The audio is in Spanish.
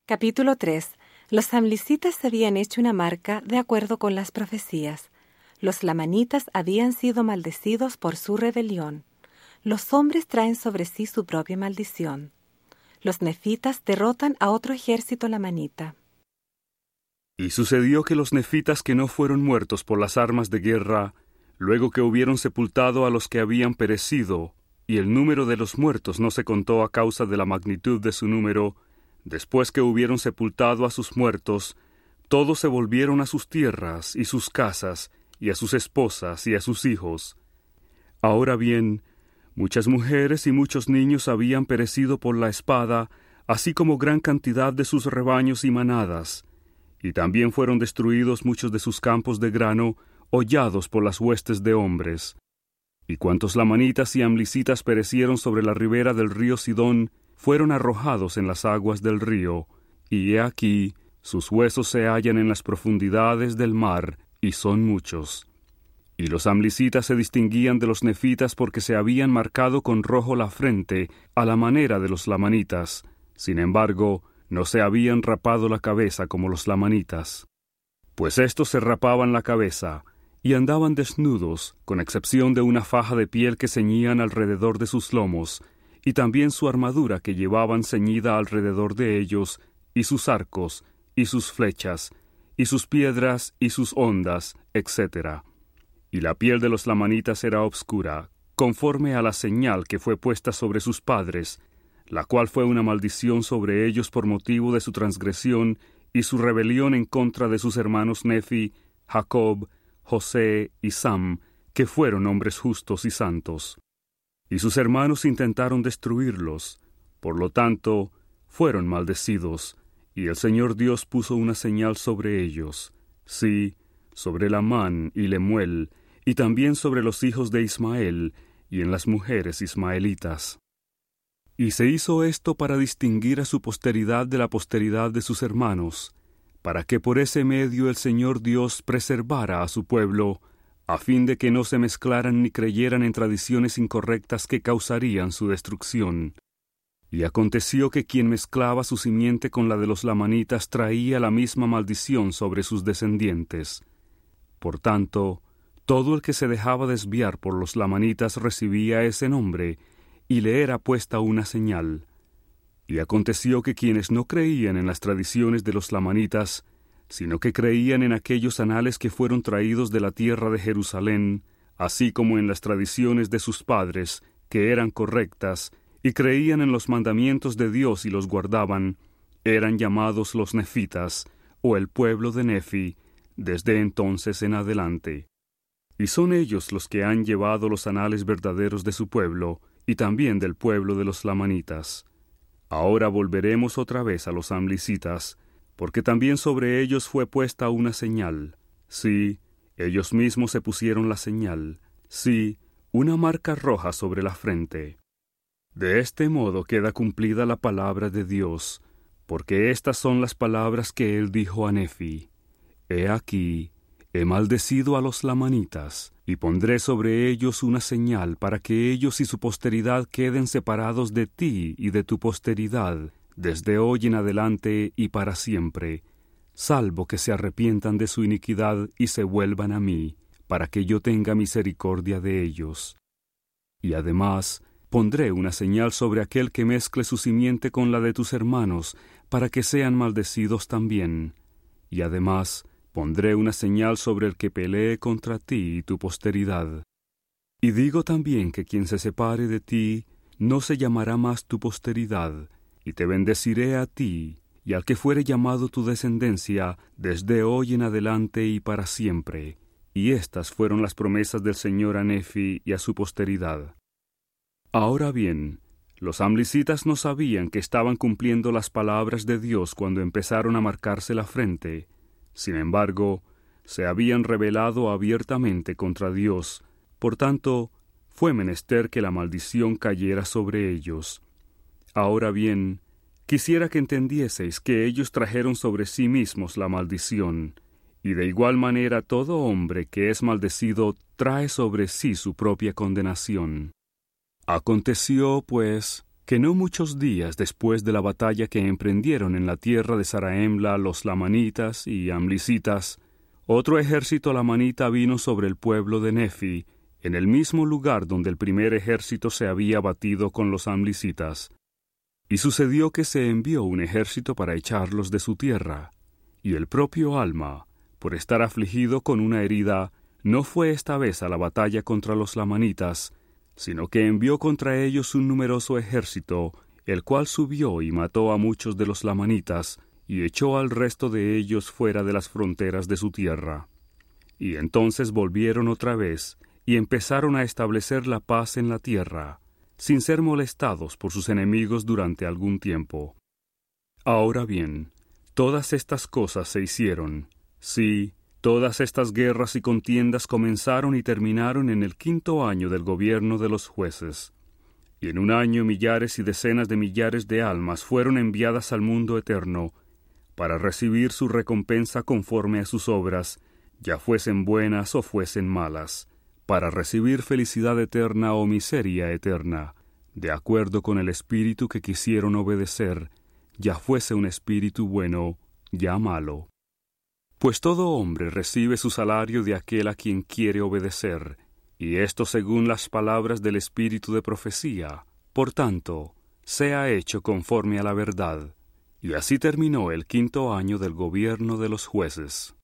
Capítulo 3. Los amlicitas habían hecho una marca de acuerdo con las profecías. Los lamanitas habían sido maldecidos por su rebelión. Los hombres traen sobre sí su propia maldición. Los nefitas derrotan a otro ejército lamanita. Y sucedió que los nefitas que no fueron muertos por las armas de guerra, luego que hubieron sepultado a los que habían perecido, y el número de los muertos no se contó a causa de la magnitud de su número, después que hubieron sepultado a sus muertos, todos se volvieron a sus tierras y sus casas, y a sus esposas y a sus hijos. Ahora bien, muchas mujeres y muchos niños habían perecido por la espada, así como gran cantidad de sus rebaños y manadas, y también fueron destruidos muchos de sus campos de grano, hollados por las huestes de hombres. Y cuantos lamanitas y amlicitas perecieron sobre la ribera del río Sidón, fueron arrojados en las aguas del río, y he aquí, sus huesos se hallan en las profundidades del mar, y son muchos. Y los amlicitas se distinguían de los nefitas porque se habían marcado con rojo la frente, a la manera de los lamanitas. Sin embargo, no se habían rapado la cabeza como los lamanitas. Pues éstos se rapaban la cabeza, y andaban desnudos, con excepción de una faja de piel que ceñían alrededor de sus lomos, y también su armadura que llevaban ceñida alrededor de ellos, y sus arcos, y sus flechas, y sus piedras, y sus hondas, etc. Y la piel de los lamanitas era obscura, conforme a la señal que fue puesta sobre sus padres, la cual fue una maldición sobre ellos por motivo de su transgresión y su rebelión en contra de sus hermanos Nefi, Jacob, José y Sam, que fueron hombres justos y santos. Y sus hermanos intentaron destruirlos, por lo tanto, fueron maldecidos, y el Señor Dios puso una señal sobre ellos, sí, sobre Lamán y Lemuel, y también sobre los hijos de Ismael, y en las mujeres ismaelitas. Y se hizo esto para distinguir a su posteridad de la posteridad de sus hermanos, para que por ese medio el Señor Dios preservara a su pueblo, a fin de que no se mezclaran ni creyeran en tradiciones incorrectas que causarían su destrucción. Y aconteció que quien mezclaba su simiente con la de los lamanitas traía la misma maldición sobre sus descendientes. Por tanto, todo el que se dejaba desviar por los lamanitas recibía ese nombre, y le era puesta una señal. Y aconteció que quienes no creían en las tradiciones de los lamanitas, sino que creían en aquellos anales que fueron traídos de la tierra de Jerusalén, así como en las tradiciones de sus padres, que eran correctas, y creían en los mandamientos de Dios y los guardaban, eran llamados los nefitas, o el pueblo de Nefi, desde entonces en adelante. Y son ellos los que han llevado los anales verdaderos de su pueblo, y también del pueblo de los lamanitas. Ahora volveremos otra vez a los amlicitas, porque también sobre ellos fue puesta una señal. Sí, ellos mismos se pusieron la señal. Sí, una marca roja sobre la frente. De este modo queda cumplida la palabra de Dios, porque estas son las palabras que él dijo a Nefi. He aquí, he maldecido a los lamanitas, y pondré sobre ellos una señal para que ellos y su posteridad queden separados de ti y de tu posteridad, desde hoy en adelante y para siempre, salvo que se arrepientan de su iniquidad y se vuelvan a mí, para que yo tenga misericordia de ellos. Y además, pondré una señal sobre aquel que mezcle su simiente con la de tus hermanos, para que sean maldecidos también. Y además, pondré una señal sobre el que pelee contra ti y tu posteridad. Y digo también que quien se separe de ti, no se llamará más tu posteridad, y te bendeciré a ti, y al que fuere llamado tu descendencia, desde hoy en adelante y para siempre. Y estas fueron las promesas del Señor a Nefi y a su posteridad. Ahora bien, los amlicitas no sabían que estaban cumpliendo las palabras de Dios cuando empezaron a marcarse la frente. Sin embargo, se habían rebelado abiertamente contra Dios, por tanto, fue menester que la maldición cayera sobre ellos. Ahora bien, quisiera que entendieseis que ellos trajeron sobre sí mismos la maldición, y de igual manera todo hombre que es maldecido trae sobre sí su propia condenación. Aconteció, pues, que no muchos días después de la batalla que emprendieron en la tierra de Zaraemla los lamanitas y amlicitas, otro ejército lamanita vino sobre el pueblo de Nefi, en el mismo lugar donde el primer ejército se había batido con los amlicitas. Y sucedió que se envió un ejército para echarlos de su tierra, y el propio Alma, por estar afligido con una herida, no fue esta vez a la batalla contra los lamanitas, sino que envió contra ellos un numeroso ejército, el cual subió y mató a muchos de los lamanitas, y echó al resto de ellos fuera de las fronteras de su tierra. Y entonces volvieron otra vez, y empezaron a establecer la paz en la tierra, sin ser molestados por sus enemigos durante algún tiempo. Ahora bien, todas estas cosas se hicieron, sí, todas estas guerras y contiendas comenzaron y terminaron en el 5º año del gobierno de los jueces. Y en un año millares y decenas de millares de almas fueron enviadas al mundo eterno, para recibir su recompensa conforme a sus obras, ya fuesen buenas o fuesen malas, para recibir felicidad eterna o miseria eterna, de acuerdo con el espíritu que quisieron obedecer, ya fuese un espíritu bueno, ya malo. Pues todo hombre recibe su salario de aquel a quien quiere obedecer, y esto según las palabras del espíritu de profecía. Por tanto, sea hecho conforme a la verdad. Y así terminó el 5º año del gobierno de los jueces.